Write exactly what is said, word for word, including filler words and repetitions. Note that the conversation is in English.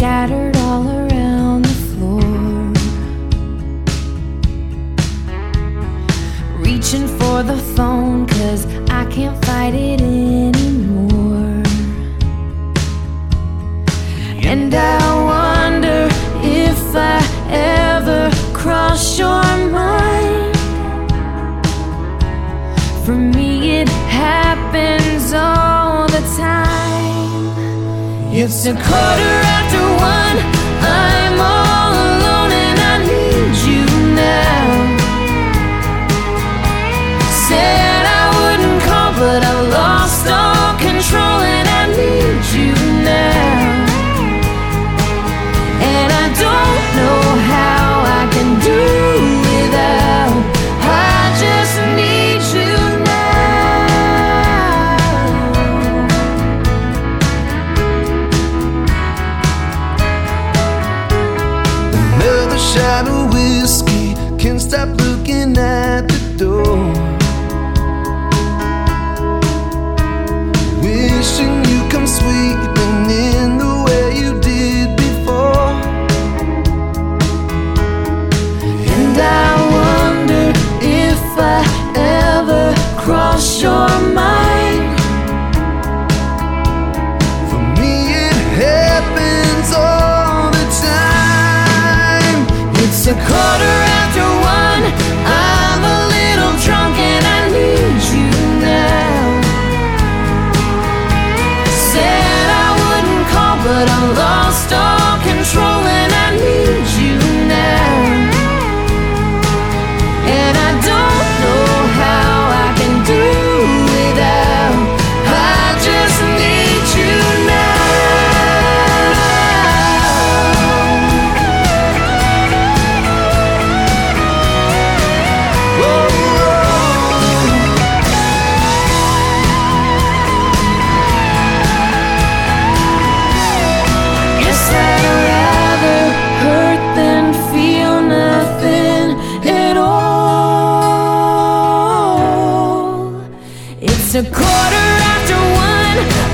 scattered all around the floor, reaching for the phone 'cause I can't fight it anymore. And I wonder if I ever cross your mind. For me it happens all the time. It's a quarter after one, I'm all alone and I need you now. Said I wouldn't call, but I've lost all control and I need you now. And I don't know how I can do without. I just need you now. Another shot of whiskey, can't stop looking at the door. Wishing you come sweeping in the way you did before. And I wonder if I ever cross your mind. For me it happens all the time. It's a quarter after one, I'm a little drunk and I need you now. Said I wouldn't call, but I lost all control and I need you now. And I don't know how I can do without. I just need you now. Whoa, Guess I'd rather hurt than feel nothing at all. It's a quarter after one,